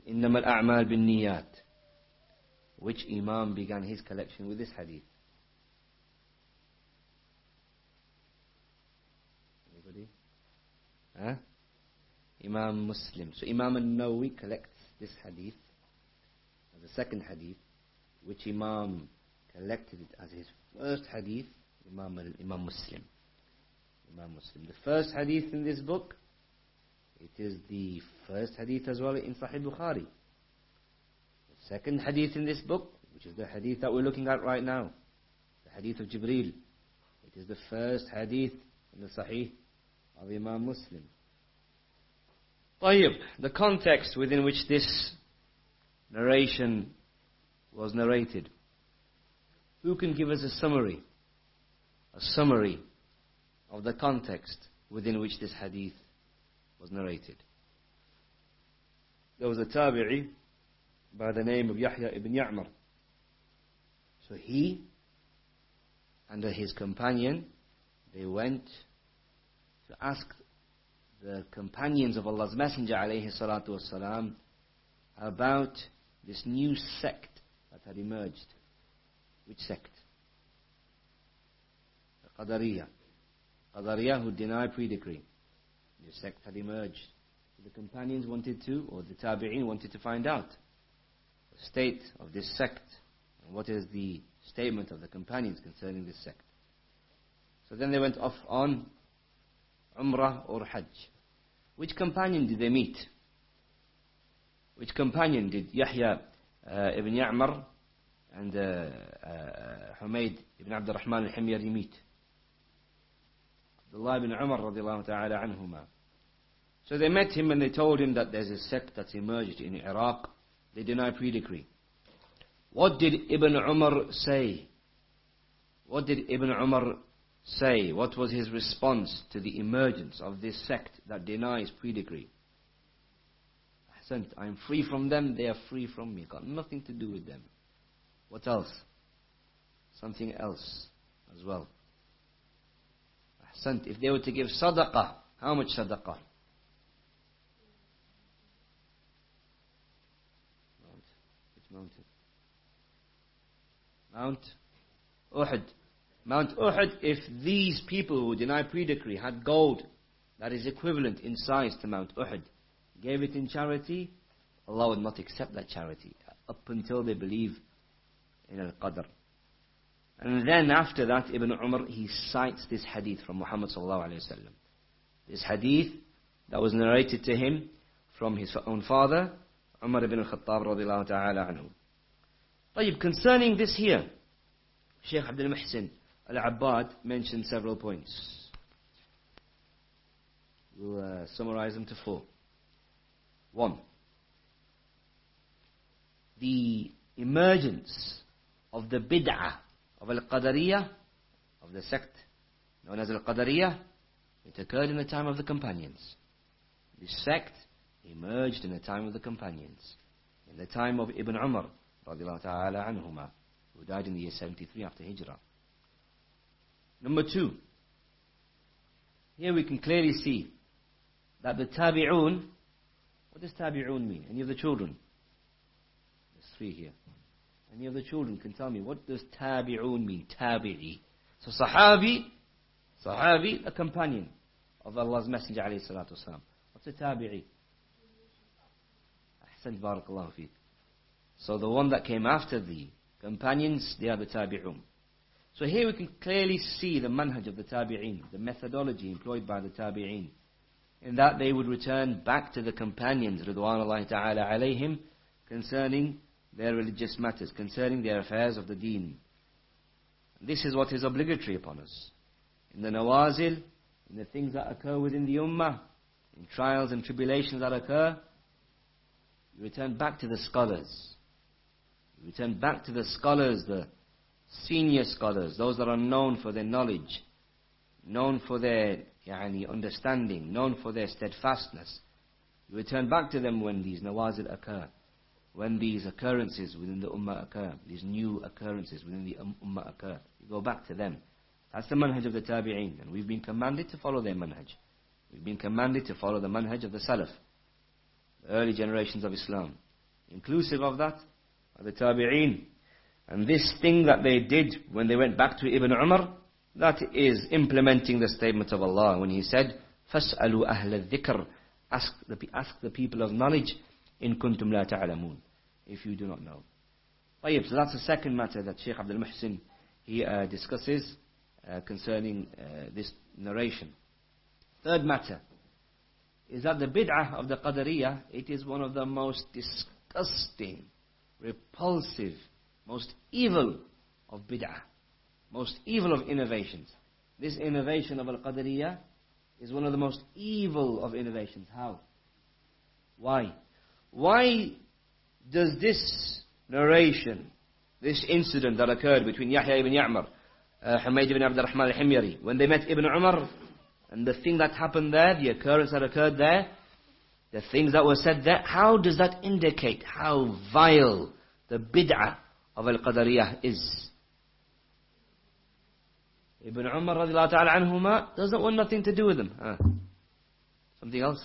إنما الأعمال بالنيات. Which Imam began his collection with this hadith? Anybody? Huh? Imam Muslim. So Imam al-Nawawi collects this hadith as the second hadith. Which Imam collected it as his first hadith? Imam Muslim. Imam Muslim. The first hadith in this book, it is the first hadith as well in Sahih Bukhari. The second hadith in this book, which is the hadith that we're looking at right now, the hadith of Jibreel, it is the first hadith in the Sahih of Imam Muslim. طيب, the context within which this narration was narrated. Who can give us a summary of the context within which this hadith was narrated? There was a tabi'i by the name of Yahya ibn Ya'mar. So he and his companion, they went to ask the companions of Allah's Messenger alayhi salatu wasalam about this new sect that had emerged. Which sect? The Qadariyah. Qadariyah who deny pre-decree. This sect had emerged. So the companions wanted to, or the tabi'in wanted to find out the state of this sect and what is the statement of the companions concerning this sect. So then they went off on Umrah or Hajj. Which companion did they meet? Which companion did Yahya ibn Ya'mar and Humayd ibn Abd al-Rahman al-Himyari meet? Abdullah ibn Umar radiallahu ta'ala anhuma. So they met him and they told him that there's a sect that's emerged in Iraq. They deny pre-decree. What did Ibn Umar say? What did Ibn Umar say? What was his response to the emergence of this sect that denies pre-decree? Ahsant, I am free from them, they are free from me. Got nothing to do with them. What else? Something else as well. Ahsant, if they were to give sadaqah, how much sadaqah? Which mountain? Mount Uhud. Mount Uhud, if these people who deny pre-decree had gold that is equivalent in size to Mount Uhud, gave it in charity, Allah would not accept that charity up until they believe in Al-Qadr. And then after that, Ibn Umar, he cites this hadith from Muhammad sallallahu alayhi wa sallam. This hadith that was narrated to him from his own father, Umar ibn al-Khattab radiallahu ta'ala anhu. طيب, concerning this here, Shaykh Abdul Muhsin Al-Abbad mentioned several points. We'll summarize them to 4. 1. The emergence of the bid'ah of Al-Qadariyah, of the sect known as Al-Qadariyah, it occurred in the time of the companions. This sect emerged in the time of the companions, in the time of Ibn Umar radiallahu ta'ala anhuma, who died in the year 73 after Hijrah. Number 2, here we can clearly see that the tabi'un, what does tabi'un mean? Any of the children? There's 3 here. Any of the children can tell me, what does tabi'un mean? Tabi'i. So sahabi, a companion of Allah's Messenger alayhi salatu wasalam. What's a tabi'i? Ahsan, barakallahu feek. So the one that came after the companions, they are the tabi'un. So here we can clearly see the manhaj of the tabi'in, the methodology employed by the tabi'in, in that they would return back to the companions, ridwanullahi ta'ala alayhim, concerning their religious matters, concerning their affairs of the deen. This is what is obligatory upon us. In the nawazil, in the things that occur within the ummah, in trials and tribulations that occur, you return back to the scholars. You return back to the scholars, the senior scholars, those that are known for their knowledge, known for their understanding, known for their steadfastness. You return back to them when these nawazil occur, when these occurrences within the ummah occur, these new occurrences within the ummah occur. You go back to them. That's the manhaj of the tabi'in, and we've been commanded to follow their manhaj. We've been commanded to follow the manhaj of the salaf, the early generations of Islam. inclusive of that are the tabi'een. And this thing that they did when they went back to Ibn Umar, that is implementing the statement of Allah when He said, فَاسْأَلُوا أَهْلَ الذِّكْرِ, ask the people of knowledge, إِن كُنْتُمْ لَا تَعْلَمُونَ, if you do not know. So that's the second matter that Shaykh Abdul Muhsin he discusses concerning this narration. Third matter is that the bid'ah of the Qadariyah, it is one of the most disgusting, repulsive, most evil of bid'ah, most evil of innovations. This innovation of Al-Qadariyah is one of the most evil of innovations. How? Why? Why does this narration, this incident that occurred between Yahya ibn Ya'mar, Humayd ibn Abd al-Rahman al-Himyari, when they met Ibn Umar, and the thing that happened there, the occurrence that occurred there, the things that were said there, how does that indicate how vile the bid'ah of Al-Qadariyah is? Ibn Umar radiallahu ta'ala anhuma doesn't want nothing to do with them. Something else?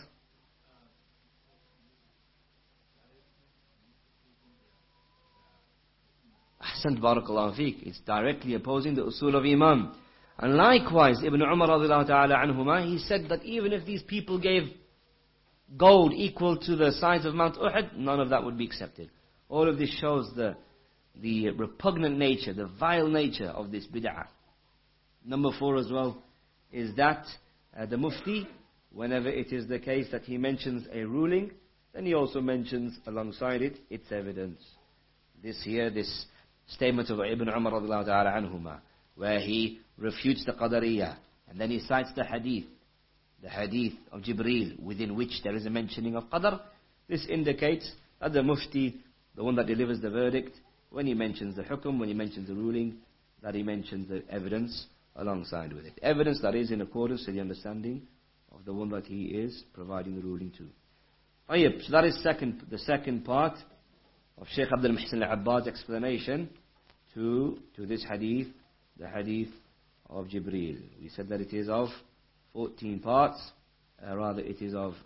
Ahsant, barakallahu feek. It's directly opposing the usul of Iman. And likewise, Ibn Umar radiallahu ta'ala anhuma, he said that even if these people gave gold equal to the size of Mount Uhud, none of that would be accepted. All of this shows the repugnant nature, the vile nature of this bid'ah. Number 4 as well is that the Mufti, whenever it is the case that he mentions a ruling, then he also mentions alongside it its evidence. This statement of Ibn Umar radiallahu ta'ala anhuma, where he refutes the Qadariyah, and then he cites the hadith of Jibreel, within which there is a mentioning of Qadar. This indicates that the Mufti, the one that delivers the verdict, when he mentions the hukum, when he mentions the ruling, that he mentions the evidence alongside with it. Evidence that is in accordance to the understanding of the one that he is providing the ruling to. So that is the second part of Shaykh Abdul Muhsin al-Abbad's explanation to this hadith, the hadith of Jibreel. We said that it is of 14 parts, rather it is of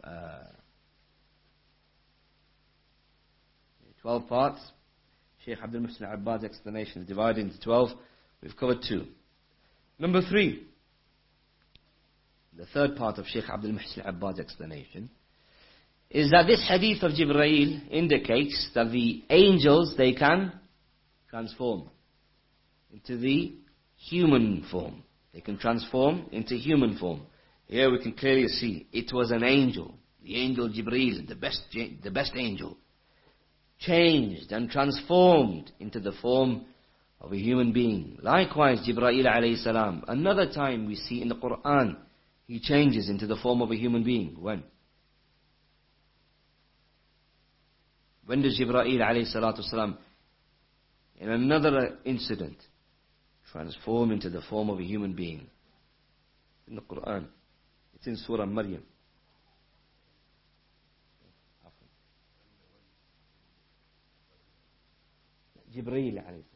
12 parts. Shaykh Abdul Muhsin al-Abbad's explanation is divided into 12. We've covered 2. Number 3, the third part of Shaykh Abdul Muhsin al-Abbad's explanation, is that this hadith of Jibreel indicates that the angels, they can transform into the human form. They can transform into human form. Here we can clearly see it was an angel, the angel Jibreel, the best angel, changed and transformed into the form of a human being. Likewise, Jibreel alayhi salam, another time we see in the Quran, he changes into the form of a human being. When? When does Jibreel alayhi salatu salam, in another incident, transform into the form of a human being? In the Quran. It's in Surah Maryam. Jibreel alayhi salam.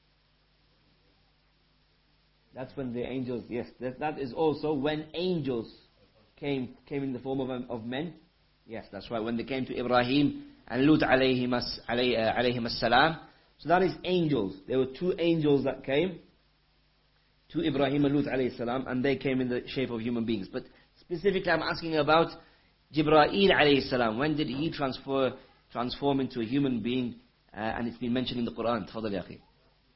That's when the angels, yes, that is also when angels came in the form of men. Yes, that's right. When they came to Ibrahim and Lut alayhim as-salam. So that is angels. There were 2 angels that came to Ibrahim and Lut alayhi salam, and they came in the shape of human beings. But specifically I'm asking about Jibreel alayhi salam. When did he transform into a human being? And it's been mentioned in the Quran. Tafadhal ya akhi.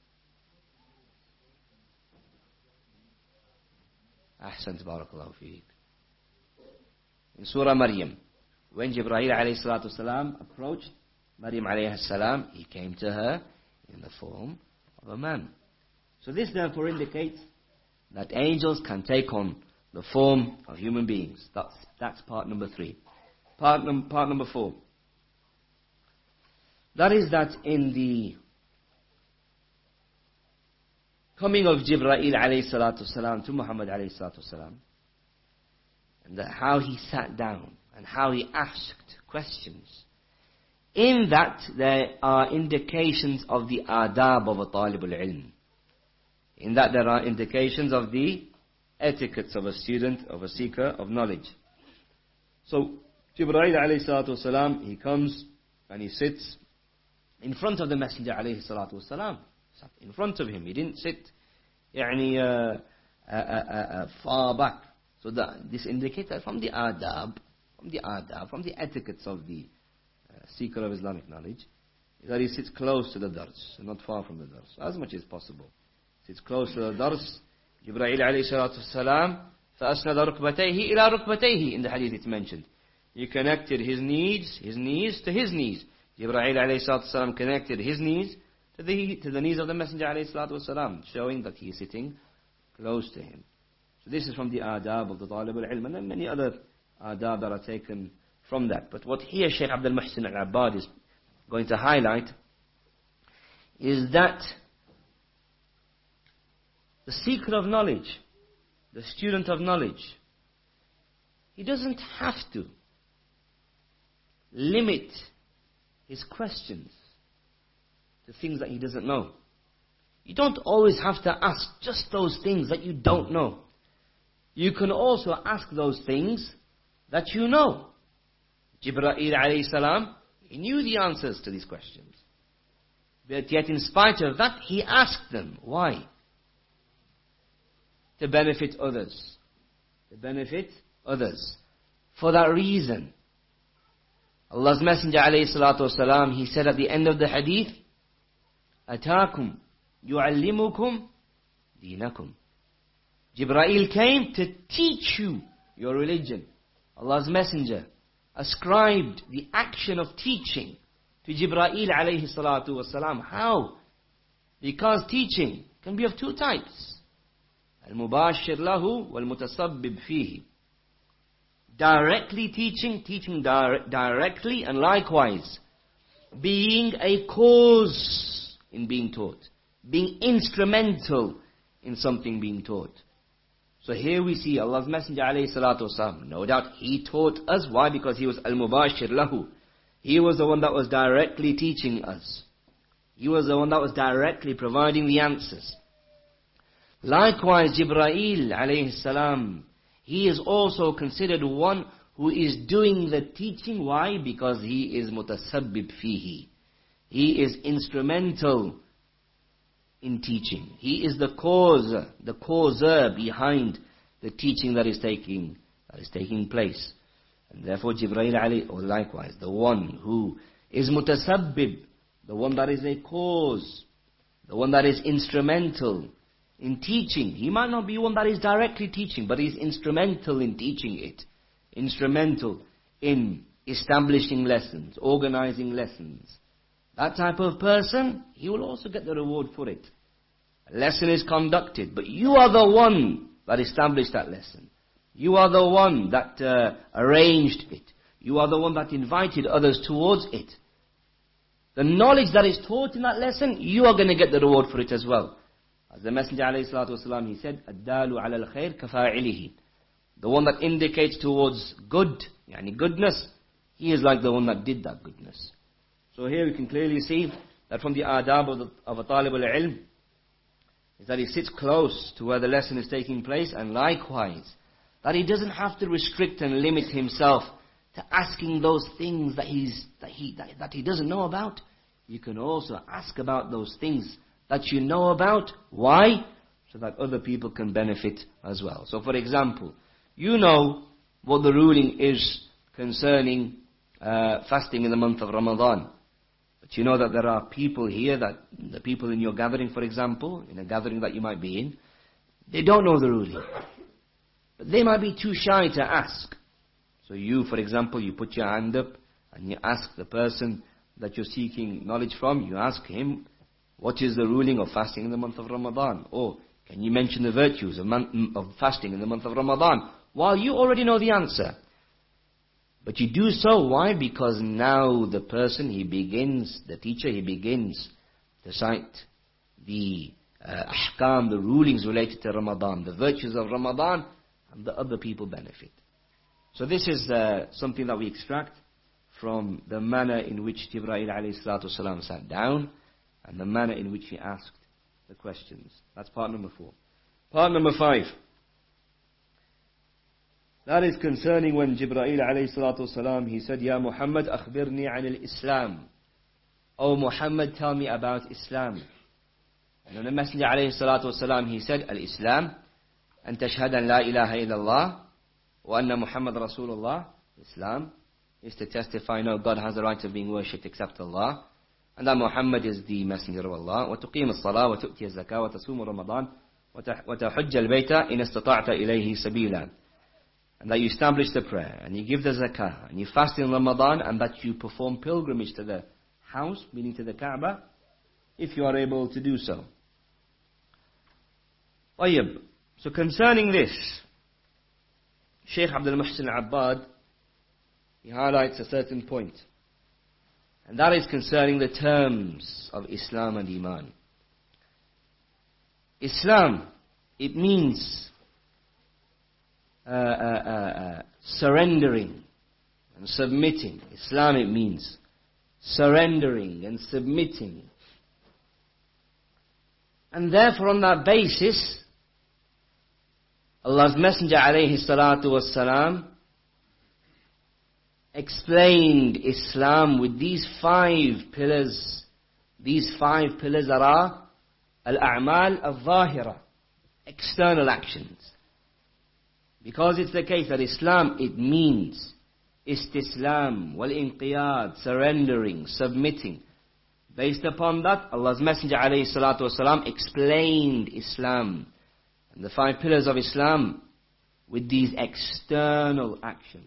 Ahsant, barakallahu feek. In Surah Maryam, when Jibreel alayhi salatu salam approached Maryam alayhi salam, he came to her in the form of a man. So this therefore indicates that angels can take on the form of human beings. That's part number 3. Part number 4. That is that in the coming of Jibreel alayhi salatu salam to Muhammad alayhi salatu salam, and how he sat down and how he asked questions, in that there are indications of the adab of a talib al-ilm. In that there are indications of the etiquettes of a student, of a seeker of knowledge. So Jibreel alayhi salatu salam, he comes and he sits in front of the Messenger alayhi salatu wasalam. Sat in front of him. He didn't sit far back. So this indicates that from the adab, from the etiquettes of the seeker of Islamic knowledge, is that he sits close to the dars, not far from the dars, as much as possible. Sits close to the dars. Jibreel alayhi salatu wasalam, فَأَسْنَدَ رُكْبَتَيْهِ إِلَى رُكْبَتَيْهِ, in the hadith it's mentioned. He connected his knees to his knees. Jibreel alayhi salatu wasalam connected his knees to the knees of the Messenger alayhi salatu wasalam, showing that he is sitting close to him. So this is from the adab of the talib al-ilm, and then many other adab that are taken from that. But what here Shaykh Abdul Muhsin al-Abbad is going to highlight is that the seeker of knowledge, the student of knowledge, he doesn't have to limit his questions to things that he doesn't know. You don't always have to ask just those things that you don't know. You can also ask those things that you know. Jibreel alayhi salam, he knew the answers to these questions. But yet in spite of that, he asked them. Why? To benefit others. To benefit others. For that reason, Allah's Messenger alayhi salatu wasalam, he said at the end of the hadith, Ataakum yu'allimukum deenakum. Jibreel came to teach you your religion. Allah's Messenger ascribed the action of teaching to Jibreel alayhi salatu wasalam. How? Because teaching can be of two types. Al-mubashir lahu wal-mutasabbib fihi. Directly teaching directly, and likewise being a cause in being taught, being instrumental in something being taught. So here we see Allah's Messenger alayhi salatu wasalam. No doubt he taught us. Why? Because he was al-mubashir lahu. He was the one that was directly teaching us. He was the one that was directly providing the answers. Likewise, Jibreel alayhi salam, he is also considered one who is doing the teaching. Why? Because he is mutasabbib fihi. He is instrumental in teaching. He is the causer behind the teaching that is taking place. And therefore Jibreel alayhi, or likewise, the one who is mutasabbib, the one that is a cause, the one that is instrumental in teaching. He might not be one that is directly teaching, but he's instrumental in teaching it. Instrumental in establishing lessons, organizing lessons. That type of person, he will also get the reward for it. A lesson is conducted, but you are the one that established that lesson. You are the one that arranged it. You are the one that invited others towards it. The knowledge that is taught in that lesson, you are going to get the reward for it as well. As the Messenger ﷺ, he said, الدال على الخير كفاعله. The one that indicates towards good, yani goodness, he is like the one that did that goodness. So here we can clearly see that from the adab of a talib al-ilm, is that he sits close to where the lesson is taking place, and likewise, that he doesn't have to restrict and limit himself to asking those things that he doesn't know about. You can also ask about those things that you know about. Why? So that other people can benefit as well. So for example, you know what the ruling is concerning fasting in the month of Ramadan. But you know that there are people here, that the people in your gathering, for example, in a gathering that you might be in, they don't know the ruling. But they might be too shy to ask. So you, for example, you put your hand up and you ask the person that you're seeking knowledge from, you ask him, what is the ruling of fasting in the month of Ramadan? Or can you mention the virtues of fasting in the month of Ramadan? While you already know the answer. But you do so, why? Because now the person, the teacher, he begins to cite the ahkam, the rulings related to Ramadan, the virtues of Ramadan, and the other people benefit. So this is something that we extract from the manner in which Jibreel alayhi salatu wasalam sat down, and the manner in which he asked the questions. That's part number 4. Part number 5. That is concerning when Jibreel alayhi salatu wasalam, he said, Ya Muhammad, akhbirni an al-Islam. "O Muhammad, tell me about Islam." And then the Messenger alayhi salatu wasalam, he said, "Al-Islam, an tashhad an la ilaha illallah, wa anna Muhammad Rasulullah." Islam is to testify no God has the right of being worshipped except Allah, and that Muhammad is the messenger of Allah. وَتُقِيمُ الصَّلَاةَ وَتُؤْتِيَ الزَّكَاةَ وَتَصُومُ رَمَضَانَ وَتَحُجَّ الْبَيْتَ إِنْ اسْتَطَعْتَ إِلَيْهِ سَبِيلًا. And that you establish the prayer, and you give the zakah, and you fast in Ramadan, and that you perform pilgrimage to the house, meaning to the Kaaba, if you are able to do so. طيب. So concerning this, Shaykh Abdul Muhsin Al-Abbad, he highlights a certain point. And that is concerning the terms of Islam and Iman. Islam, it means surrendering and submitting. Islam, it means surrendering and submitting. And therefore on that basis, Allah's Messenger alayhi salatu wassalam explained Islam with these 5 pillars. These 5 pillars are al-a'mal al-zahira, external actions. Because it's the case that Islam, it means istislam, wal-inqiyad, surrendering, submitting. Based upon that, Allah's Messenger alayhi salatu wasalam explained Islam and the 5 pillars of Islam with these external actions.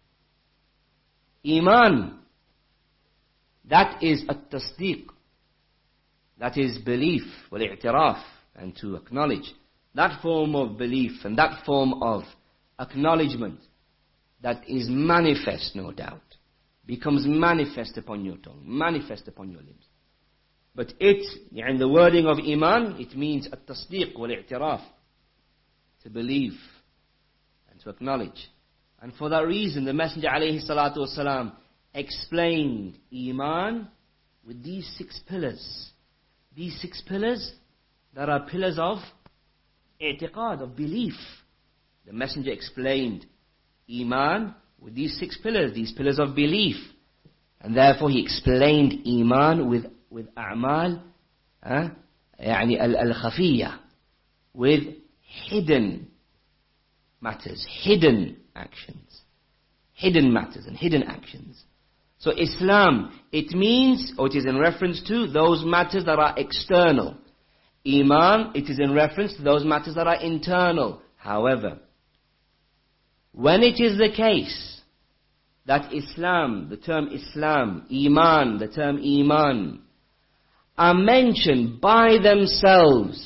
Iman, that is at-tasdeeq, that is belief, wal-i'tiraf, and to acknowledge. That form of belief and that form of acknowledgement that is manifest, no doubt, becomes manifest upon your tongue, manifest upon your lips. But in the wording of Iman, it means at-tasdeeq wal-i'tiraf, to believe and to acknowledge. And for that reason, the Messenger alayhi salatu wasalam explained Iman with these 6 pillars. These 6 pillars that are pillars of i'tiqad, of belief. The Messenger explained Iman with these 6 pillars, these pillars of belief. And therefore he explained Iman with a'mal al-khafiyya, with hidden matters, hidden actions, hidden matters and hidden actions. So Islam, it means, or it is in reference to those matters that are external. Iman, it is in reference to those matters that are internal. However, when it is the case that Islam, the term Islam, Iman, the term Iman, are mentioned by themselves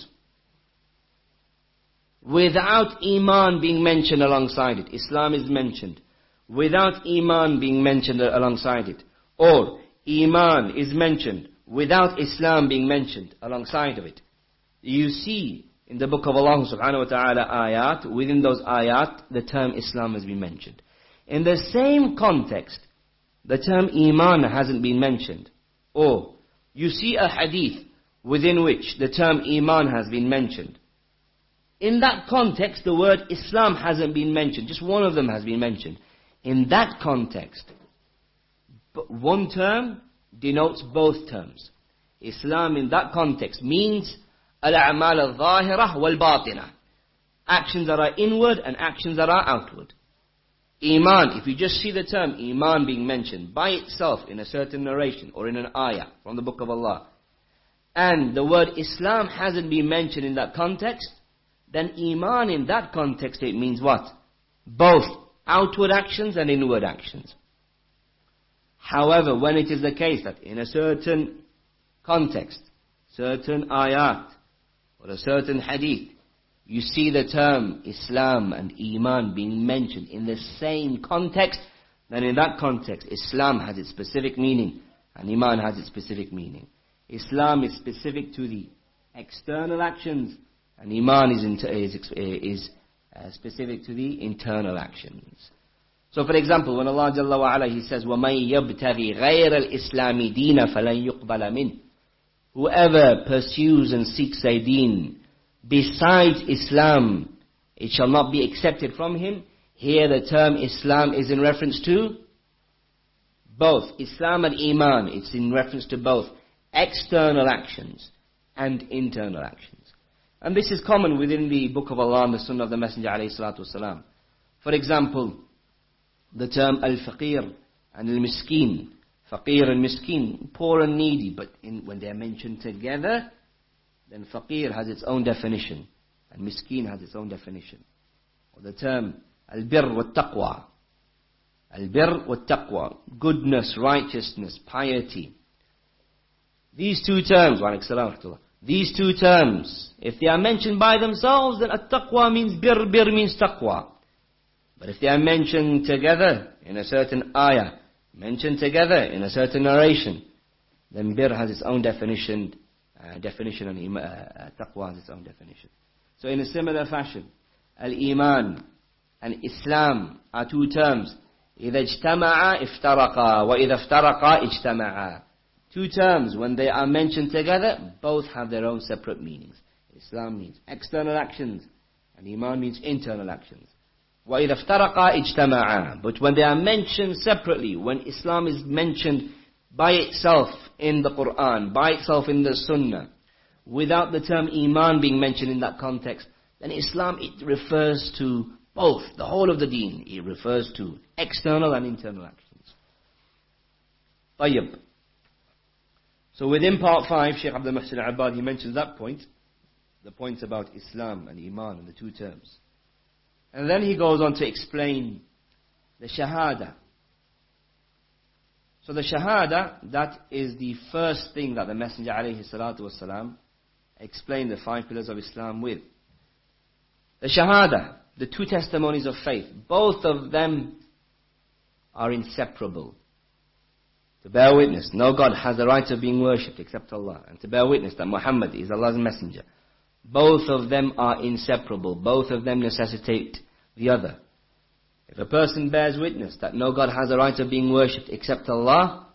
without Iman being mentioned alongside it. Islam is mentioned without Iman being mentioned alongside it. Or Iman is mentioned without Islam being mentioned alongside of it. You see in the book of Allah subhanahu wa ta'ala ayat, within those ayat, the term Islam has been mentioned. In the same context, the term Iman hasn't been mentioned. Or you see a hadith within which the term Iman has been mentioned. In that context, the word Islam hasn't been mentioned. Just one of them has been mentioned. In that context, one term denotes both terms. Islam in that context means al-a'mal al-zahira wal-batina. Actions that are inward and actions that are outward. Iman, if you just see the term Iman being mentioned by itself in a certain narration or in an ayah from the book of Allah, and the word Islam hasn't been mentioned in that context, then Iman in that context, it means what? Both outward actions and inward actions. However, when it is the case that in a certain context, certain ayat, or a certain hadith, you see the term Islam and Iman being mentioned in the same context, then in that context, Islam has its specific meaning and Iman has its specific meaning. Islam is specific to the external actions, and Iman is specific to the internal actions. So for example, when Allah Jalla wa Ala, He says, وَمَنْ يَبْتَغِي غَيْرَ الْإِسْلَامِ دِينَ فَلَنْ يُقْبَلَ مِنْهُ. Whoever pursues and seeks a deen besides Islam, it shall not be accepted from him. Here the term Islam is in reference to Both. Islam and Iman, it's in reference to both external actions and internal actions. And this is common within the Book of Allah and the Sunnah of the Messenger alayhi salatu wasalam. For example, the term al-faqir and al-miskin. Faqir and miskin, poor and needy. But when they are mentioned together, then faqir has its own definition and miskin has its own definition. Or the term al-birr wa taqwa. Al-birr wa taqwa. Goodness, righteousness, piety. These two terms, these two terms, if they are mentioned by themselves, then at-taqwa means birr, birr means taqwa. But if they are mentioned together in a certain ayah, mentioned together in a certain narration, then birr has its own definition, and taqwa has its own definition. So in a similar fashion, al-iman and Islam are two terms. إِذَا اجْتَمَعَا افترقا وَإِذَا افترقا اجْتَمَعَا. Two terms, when they are mentioned together, both have their own separate meanings. Islam means external actions, and Iman means internal actions. وَإِذَا افترقا اجْتَمَعَا. But when they are mentioned separately, when Islam is mentioned by itself in the Quran, by itself in the Sunnah, without the term Iman being mentioned in that context, then Islam, it refers to both, the whole of the deen. It refers to external and internal actions. طيب. So within part 5, Shaykh Abdul Muhsin Al-Abbad, he mentions that point, the point about Islam and Iman and the two terms. And then he goes on to explain the Shahada. So the Shahada, that is the first thing that the Messenger alayhi salatu wasalam explained the 5 pillars of Islam with. The Shahada, the two testimonies of faith, both of them are inseparable. To bear witness, no God has the right of being worshipped except Allah. And to bear witness that Muhammad is Allah's messenger. Both of them are inseparable. Both of them necessitate the other. If a person bears witness that no God has the right of being worshipped except Allah,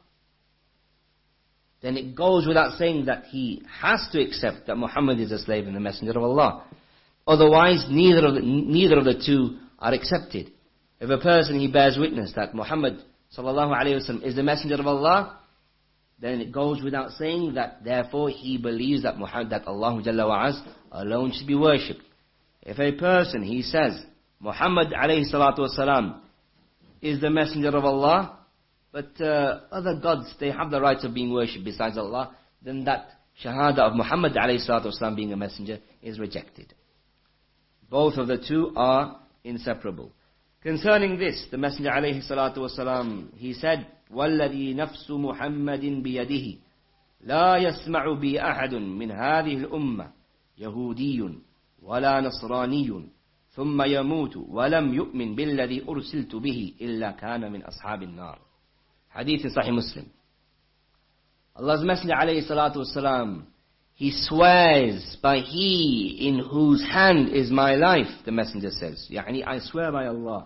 then it goes without saying that he has to accept that Muhammad is a slave and the messenger of Allah. Otherwise, neither of the two are accepted. If a person, he bears witness that Muhammad sallallahu alayhi wa sallam is the messenger of Allah, then it goes without saying that therefore he believes that Allah Jalla wa Az alone should be worshipped. If a person, he says Muhammad alayhi salatu wasalam is the messenger of Allah, but other gods, they have the right of being worshipped besides Allah, then that shahada of Muhammad alayhi salatu wasalam being a messenger is rejected. Both of the two are inseparable. Concerning this, the Messenger alayhi salatu wasalam, he said, وَالَّذِي نَفْسُ مُحَمَّدٍ بِيَدِهِ لَا يَسْمَعُ بِي أَحَدٌ مِنْ هَذِهِ الْأُمَّةِ يَهُودِيٌّ وَلَا نَصْرَانِيٌّ ثُمَّ يَمُوتُ وَلَمْ يُؤْمِنْ بِالَّذِي أُرْسِلْتُ بِهِ إِلَّا كَانَ مِنْ أَصْحَابِ النَّارِ. Hadith in Sahih Muslim. Allah's Messenger alayhi salatu wasalam, he swears by He in whose hand is my life, the Messenger says. Yani, I swear by Allah.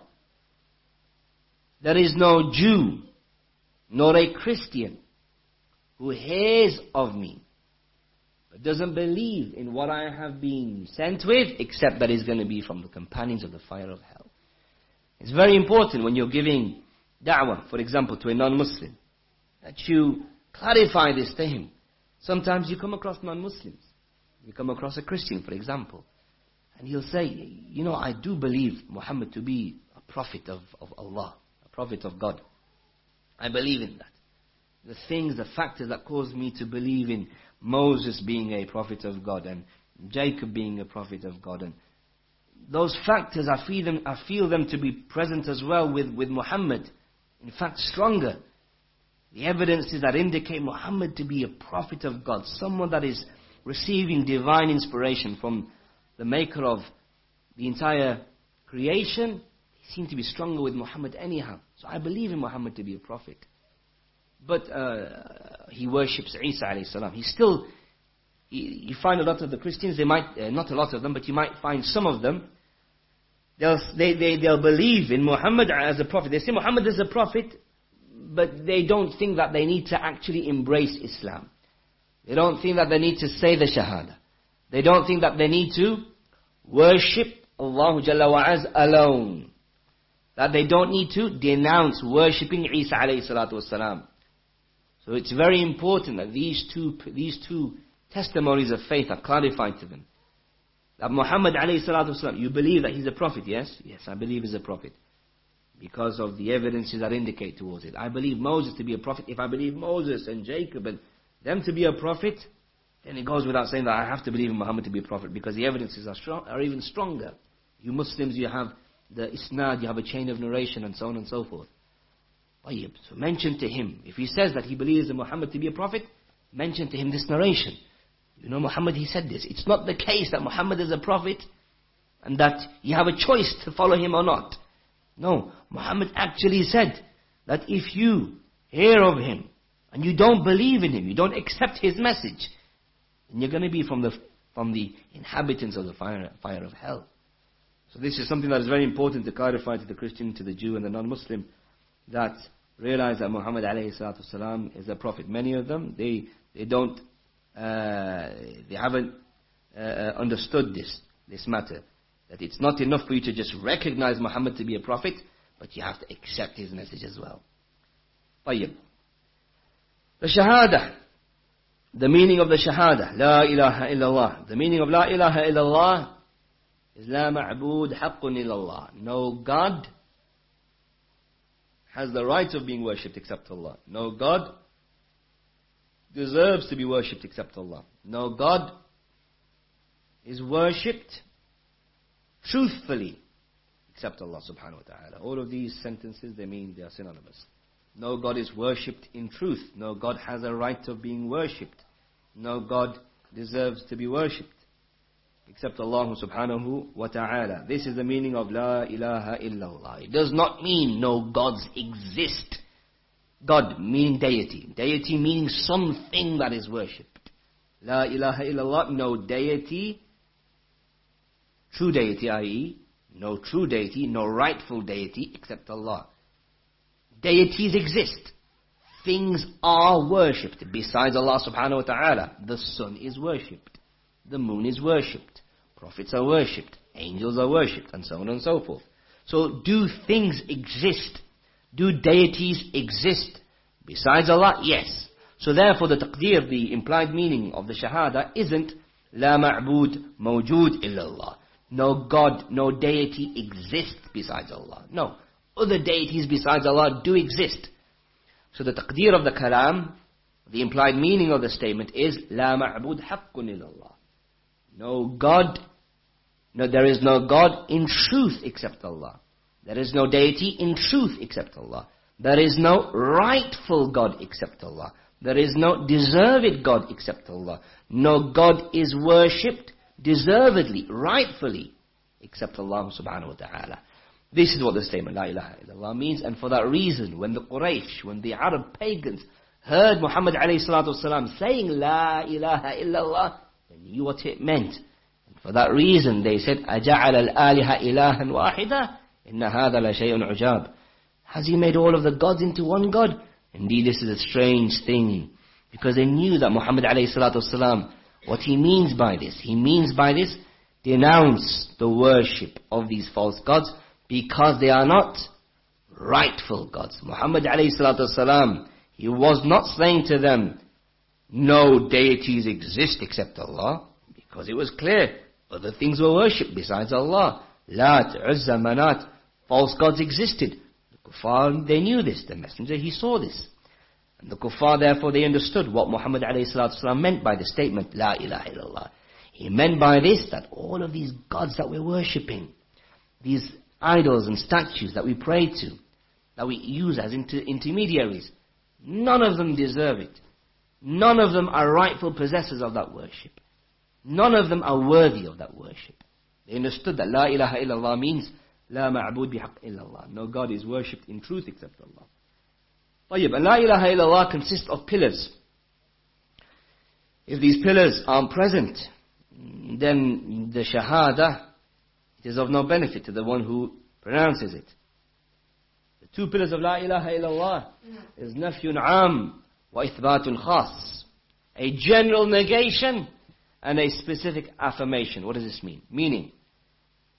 There is no Jew, nor a Christian, who hears of me, but doesn't believe in what I have been sent with, except that he's going to be from the companions of the fire of hell. It's very important when you're giving da'wah, for example, to a non-Muslim, that you clarify this to him. Sometimes you come across non-Muslims. You come across a Christian, for example, and he'll say, you know, I do believe Muhammad to be a prophet of Allah, a prophet of God. I believe in that. The factors that cause me to believe in Moses being a prophet of God and Jacob being a prophet of God, and those factors, I feel them to be present as well with Muhammad. In fact, stronger. The evidences that indicate Muhammad to be a prophet of God, someone that is receiving divine inspiration from the maker of the entire creation, they seem to be stronger with Muhammad anyhow. So I believe in Muhammad to be a prophet. But he worships Isa alayhi salam. You find a lot of the Christians, they might, not a lot of them, but you might find some of them, they'll believe in Muhammad as a prophet. They say Muhammad is a prophet, but they don't think that they need to actually embrace Islam. They don't think that they need to say the Shahada. They don't think that they need to worship Allah Jalla wa Az alone. that they don't need to denounce worshipping Isa alayhi salatu wasalam. So it's very important that these two testimonies of faith are clarified to them. That Muhammad alayhi salatu wasalam, you believe that he's a prophet, yes? Yes, I believe he's a prophet. Because of the evidences that indicate towards it. I believe Moses to be a prophet. If I believe Moses and Jacob and them to be a prophet, then it goes without saying that I have to believe in Muhammad to be a prophet, because the evidences are even stronger. You Muslims, you have the isnad, you have a chain of narration and so on and so forth. So mention to him, if he says that he believes in Muhammad to be a prophet, mention to him this narration. You know, Muhammad, he said this. It's not the case that Muhammad is a prophet and that you have a choice to follow him or not. No, Muhammad actually said that if you hear of him and you don't believe in him, you don't accept his message, then you're going to be from the inhabitants of the fire of hell. So this is something that is very important to clarify to the Christian, to the Jew and the non-Muslim, that realize that Muhammad alayhi salatu wasalam is a prophet. Many of them, they haven't understood this matter. That it's not enough for you to just recognize Muhammad to be a prophet, but you have to accept his message as well. طيب. The Shahada. The meaning of the Shahada. La ilaha illallah. The meaning of La ilaha illallah is La ma'bud haqqun illallah. No God has the right of being worshipped except Allah. No God deserves to be worshipped except Allah. No God is worshipped truthfully except Allah subhanahu wa ta'ala. All of these sentences, they are synonymous. No God is worshipped in truth. No God has a right of being worshipped. No God deserves to be worshipped except Allah subhanahu wa ta'ala. This is the meaning of La ilaha illallah. It does not mean no gods exist. God meaning deity. Deity meaning something that is worshipped. La ilaha illallah, no deity, true deity, i.e., no true deity, no rightful deity except Allah. Deities exist. Things are worshipped besides Allah subhanahu wa ta'ala. The sun is worshipped. The moon is worshipped. Prophets are worshipped. Angels are worshipped. And so on and so forth. So do things exist? Do deities exist besides Allah? Yes. So therefore the taqdeer, the implied meaning of the Shahada isn't La ma'bud mawjood illallah. No God, no deity exists besides Allah. No. Other deities besides Allah do exist. So the taqdeer of the kalam, the implied meaning of the statement is La ma'bud haqqun illallah. No God, there is no God in truth except Allah. There is no deity in truth except Allah. There is no rightful God except Allah. There is no deserved God except Allah. No God is worshipped deservedly, rightfully, except Allah subhanahu wa ta'ala. This is what the statement La ilaha illallah means, and for that reason, when the Quraysh, when the Arab pagans heard Muhammad alayhi salatu wasalam saying La ilaha illallah, they knew what it meant. And for that reason, they said, أَجَعَلَ الْآلِهَ إِلَهًا وَاحِدًا إِنَّ هَذَا لَشَيْءٌ عُجَابٌ. Has he made all of the gods into one God? Indeed, this is a strange thing. Because they knew that Muhammad alayhi salatu wasalam, what he means by this, denounce the worship of these false gods, because they are not rightful gods. Muhammad alayhi salatu wasalam, he was not saying to them, no deities exist except Allah, because it was clear, other things were worshipped besides Allah. Lat, Uzza, Manat, false gods existed. The kuffar, they knew this. The messenger, he saw this. And the kuffar, therefore, they understood what Muhammad alayhi salatu wasalam meant by the statement, La ilaha illallah. He meant by this that all of these gods that we're worshipping, these idols and statues that we pray to, that we use as intermediaries, none of them deserve it. None of them are rightful possessors of that worship. None of them are worthy of that worship. They understood that La ilaha illallah means La ma'bud bihaq illallah. No God is worshipped in truth except Allah. طيب, and La ilaha illallah consists of pillars. If these pillars aren't present, then the Shahada, it is of no benefit to the one who pronounces it. The two pillars of La ilaha illallah is Nafyun Am wa Ithbatun Khas. A general negation and a specific affirmation. What does this mean? Meaning,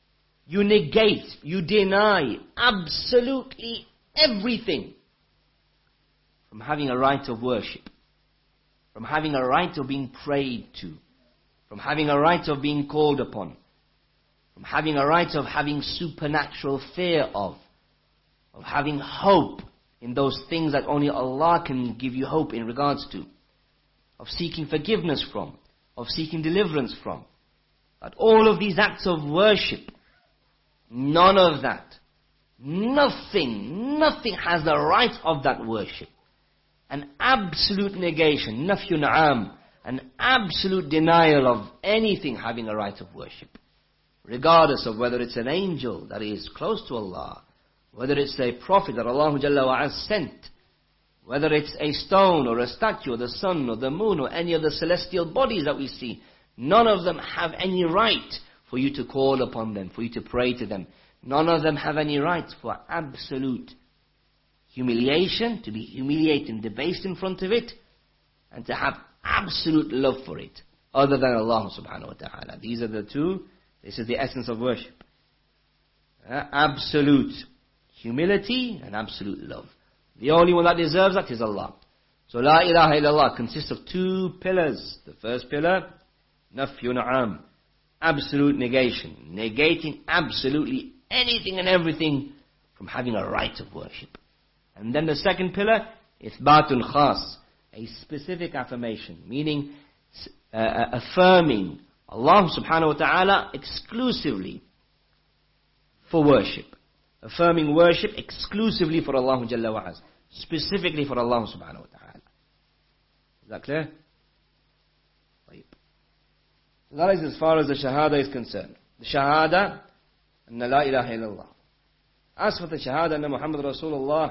You negate, you deny absolutely everything from having a right of worship, from having a right of being prayed to, from having a right of being called upon, from having a right of having supernatural fear of having hope in those things that only Allah can give you hope in regards to, of seeking forgiveness from, of seeking deliverance from. But all of these acts of worship, none of that, nothing has the right of that worship. An absolute negation, nafyun am, an absolute denial of anything having a right of worship. Regardless of whether it's an angel that is close to Allah, whether it's a prophet that Allah Jalla wa'ala sent, whether it's a stone or a statue or the sun or the moon or any of the celestial bodies that we see, none of them have any right for you to call upon them, for you to pray to them. None of them have any right for absolute humiliation, to be humiliated and debased in front of it, and to have absolute love for it, other than Allah subhanahu wa ta'ala. These are the two. This is the essence of worship. Absolute humility and absolute love. The only one that deserves that is Allah. So La ilaha illallah consists of two pillars. The first pillar, nafyun am, absolute negation, negating absolutely anything and everything from having a right of worship. And then the second pillar, ithbatun khas, a specific affirmation, meaning affirming Allah subhanahu wa ta'ala exclusively for worship. Affirming worship exclusively for Allah Jalla wa Azza, specifically for Allah subhanahu wa ta'ala. Is that clear? That is as far as the shahada is concerned. The shahada, anna la ilaha illallah. As for the shahada, anna Muhammad Rasulullah,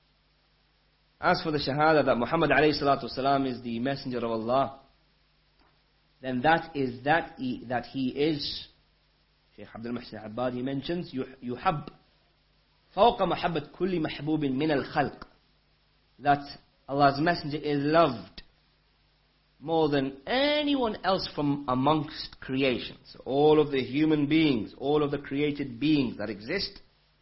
as for the shahada that Muhammad alayhi salatu wasalam is the messenger of Allah, then that is that he is, Shaykh Abdul Muhsin Abbad, he mentions, yuhab, فوق محبة كل محبوب من الخلق, that Allah's messenger is loved more than anyone else from amongst creation. So all of the human beings, all of the created beings that exist,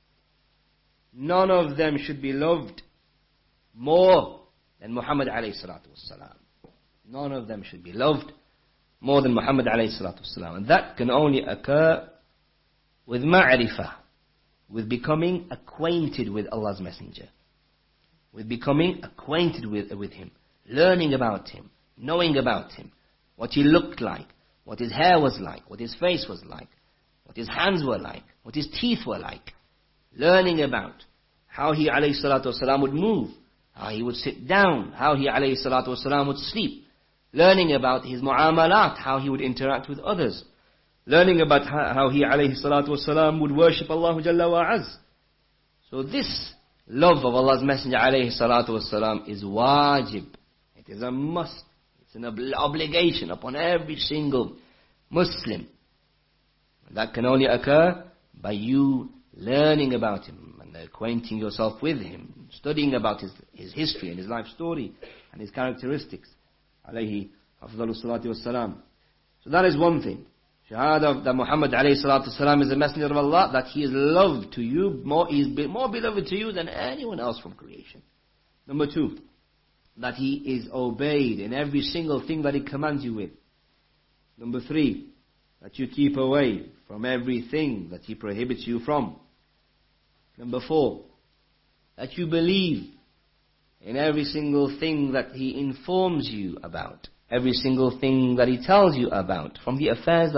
none of them should be loved more than Muhammad alayhi salatu wassalam. None of them should be loved more than Muhammad alayhi salatu wassalam. And that can only occur with ma'rifah, with becoming acquainted with Allah's messenger, with becoming acquainted with him, learning about him, knowing about him, what he looked like, what his hair was like, what his face was like, what his hands were like, what his teeth were like, learning about how he alayhi salatu wasalam would move, how he would sit down, how he alayhi salatu wasalam would sleep, learning about his mu'amalat, how he would interact with others, learning about how he alayhi salatu wasalam would worship Allah Jalla wa Az. So this love of Allah's messenger alayhi salatu wasalam is wajib. It is a must. It's an obligation upon every single Muslim. That can only occur by you learning about him and acquainting yourself with him, studying about his history and his life story and his characteristics. Alayhi afdalu salatu wassalam. So that is one thing. Shahada that Muhammad alayhi salatu wassalam is the messenger of Allah, that he is loved to you, he is more beloved to you than anyone else from creation. Number two, that he is obeyed in every single thing that he commands you with. Number three, that you keep away from everything that he prohibits you from. Number four, that you believe in every single thing that he informs you about, every single thing that he tells you about, from the affairs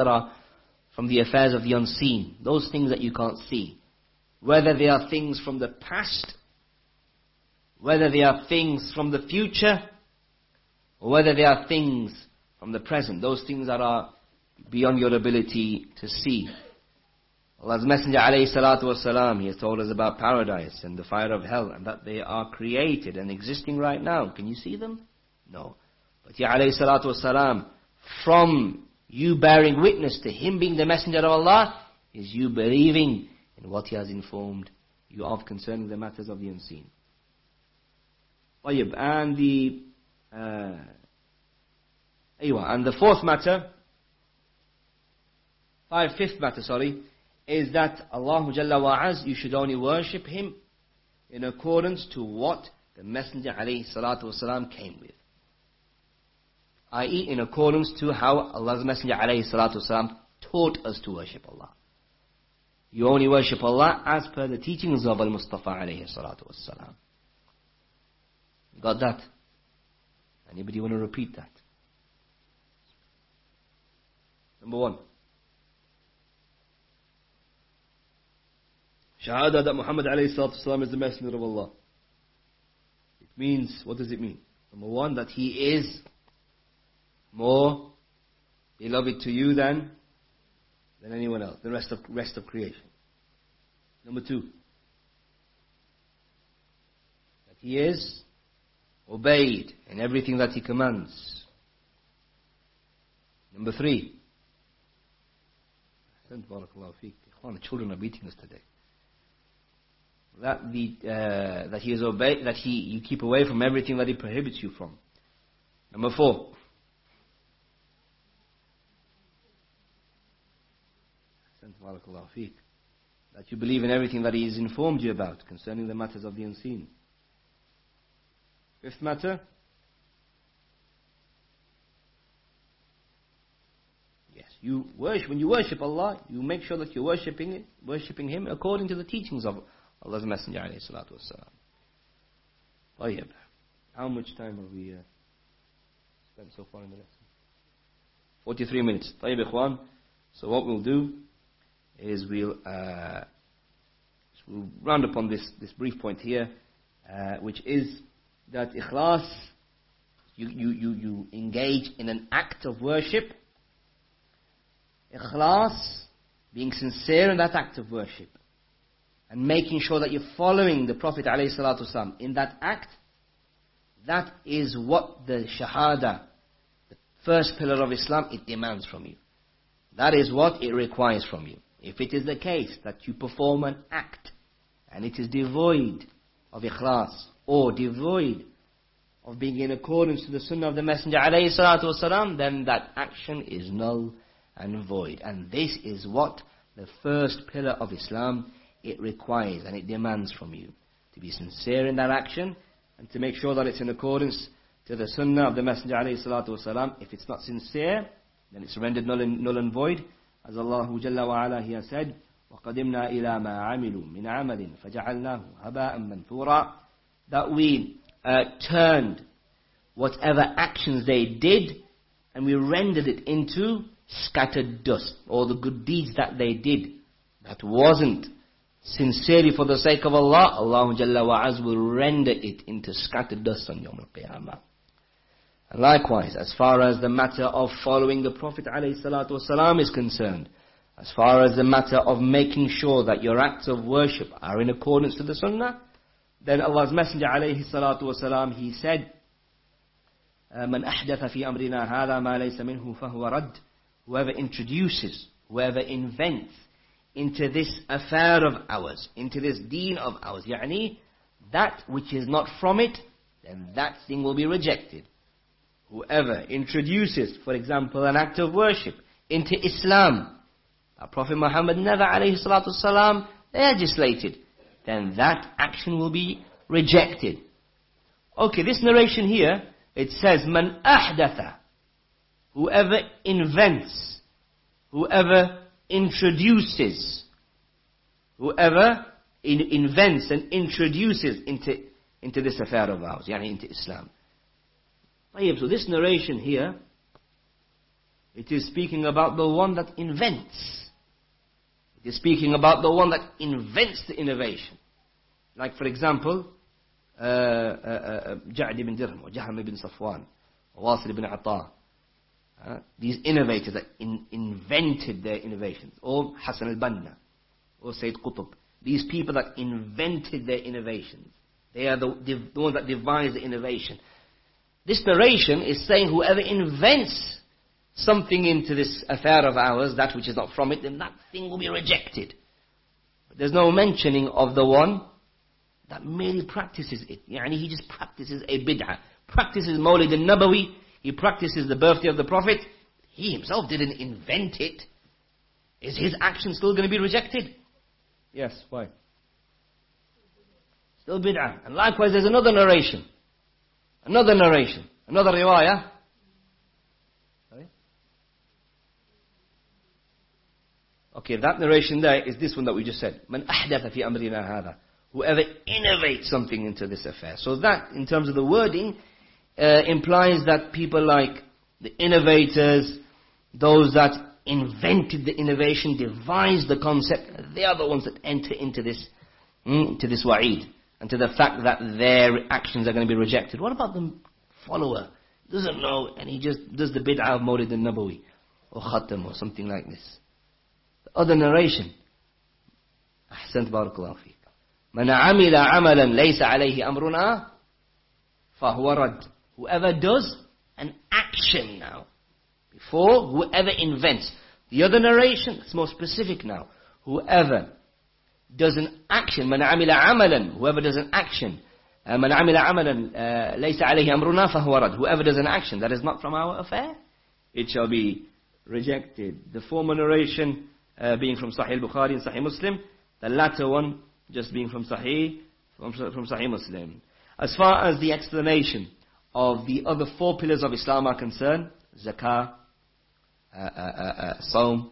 of the unseen, those things that you can't see, whether they are things from the past, whether they are things from the future, or whether they are things from the present, those things that are beyond your ability to see. Allah's Messenger alayhi salatu wasalam, he has told us about paradise and the fire of hell, and that they are created and existing right now. Can you see them? No. But he alayhi salatu wasalam, from you bearing witness to him being the Messenger of Allah, is you believing in what he has informed you of concerning the matters of the unseen. And the fifth matter, is that Allah Jalla wa Az, you should only worship Him in accordance to what the Messenger alayhi salatu wasalam came with. I.e., in accordance to how Allah's Messenger alayhi salatu wasalam taught us to worship Allah. You only worship Allah as per the teachings of Al-Mustafa alayhi salatu wasalam. You got that? Anybody want to repeat that? Number one. Shahada that Muhammad alayhi salatu wasalam is the Messenger of Allah. It means, what does it mean? Number one, that he is more beloved to you than anyone else, the rest of creation. Number two, that he is obeyed in everything that he commands. Number three, the children are beating us today. That he is obeyed, that you keep away from everything that he prohibits you from. Number four, that you believe in everything that he has informed you about concerning the matters of the unseen. Fifth matter, yes, when you worship Allah, you make sure that you're worshipping Him according to the teachings of Allah's Messenger alayhi salatu wassalam. طيب, how much time have we spent so far in the lesson? 43 minutes. طيب ikhwan, so what we'll do is we'll round upon this brief point here, which is that ikhlas, you engage in an act of worship. Ikhlas, being sincere in that act of worship, and making sure that you're following the Prophet ﷺ in that act, that is what the Shahada, the first pillar of Islam, it demands from you. That is what it requires from you. If it is the case that you perform an act and it is devoid of ikhlas or devoid of being in accordance to the sunnah of the Messenger ﷺ, then that action is null and void. And this is what the first pillar of Islam, it requires and it demands from you. To be sincere in that action and to make sure that it's in accordance to the sunnah of the Messenger ﷺ. If it's not sincere, then it's rendered null and void. As Allah Jalla wa Ala, He has said, وَقَدِمْنَا إِلَى مَا عَمِلُوا مِنْ عَمَلٍ فَجَعَلْنَاهُ هَبَاءً مَنْثُورًا. That we turned whatever actions they did and we rendered it into scattered dust. All the good deeds that they did that wasn't sincerely for the sake of Allah, Allah Jalla wa Az will render it into scattered dust on Yawm al-Qiyamah. And likewise, as far as the matter of following the Prophet ﷺ is concerned, as far as the matter of making sure that your acts of worship are in accordance to the Sunnah, then Allah's Messenger ﷺ, he said, مَنْ أَحْدَثَ فِي أَمْرِنَا هَذَا مَا لَيْسَ مِنْهُ فَهُوَ رَدٌّ. Whoever introduces, whoever invents into this affair of ours, into this deen of ours, يعني, that which is not from it, then that thing will be rejected. Whoever introduces, for example, an act of worship into Islam, our Prophet Muhammad never alayhi salatu wasalam legislated, then that action will be rejected. Okay, this narration here, it says, Man ahdatha, whoever invents, whoever introduces, whoever invents and introduces into this affair of ours, yani into Islam. So this narration here, it is speaking about the one that invents. It is speaking about the one that invents the innovation. Like for example, Ja'd ibn Dirham, or Jaham ibn Safwan, or Wasil ibn Ata. These innovators that invented their innovations. Or Hassan al-Banna, or Sayyid Qutb. These people that invented their innovations. They are the ones that devise the innovation. This narration is saying whoever invents something into this affair of ours, that which is not from it, then that thing will be rejected. But there's no mentioning of the one that merely practices it. Yani he just practices a bid'ah. Practices Mawlid al-Nabawi. He practices the birthday of the Prophet. He himself didn't invent it. Is his action still going to be rejected? Yes, why? Still bid'ah. And likewise there's another narration. Another riwayah. Sorry? Okay, that narration there is this one that we just said. Man ahdatha fi amrina hadha. Whoever innovates something into this affair. So that, in terms of the wording, implies that people like the innovators, those that invented the innovation, devised the concept, they are the ones that enter into this wa'id, and to the fact that their actions are going to be rejected. What about the follower? Doesn't know, and he just does the bid'ah of Mawlid al-Nabawi, or Khatam, or something like this. The other narration, Ahsant barakallahu feek. Man amila amalan laysa alayhi amruna, fahuwa rad. Whoever does an action now, before whoever invents. The other narration, it's more specific now. Whoever does an action, man amila amalan, whoever does an action, man amila amalan laysa alayhi amruna fahuwa rad. Whoever does an action that is not from our affair, it shall be rejected. The former narration being from Sahih Bukhari and Sahih Muslim, the latter one just being from Sahih Muslim. As far as the explanation of the other 4 pillars of Islam are concerned, zakah, Sawm,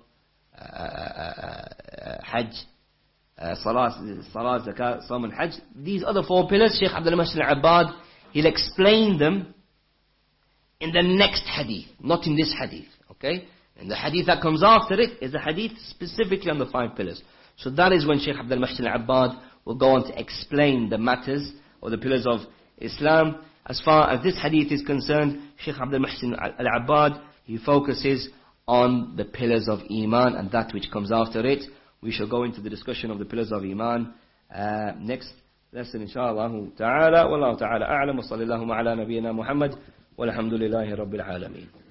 Hajj, Salat, Zakat, Sawm and Hajj. These other 4 pillars, Shaykh Abdul Muhsin al-Abbad, he'll explain them in the next hadith, not in this hadith. Okay? And the hadith that comes after it is a hadith specifically on the 5 pillars. So that is when Shaykh Abdul Muhsin al-Abbad will go on to explain the matters or the pillars of Islam. As far as this hadith is concerned, Shaykh Abdul Muhsin al-Abbad, he focuses on the pillars of Iman and that which comes after it. We shall go into the discussion of the pillars of Iman next lesson, inshaAllah ta'ala. Wallahu ta'ala a'lam wa sallallahu ala nabiyyina Muhammad walhamdulillahi rabbil alameen.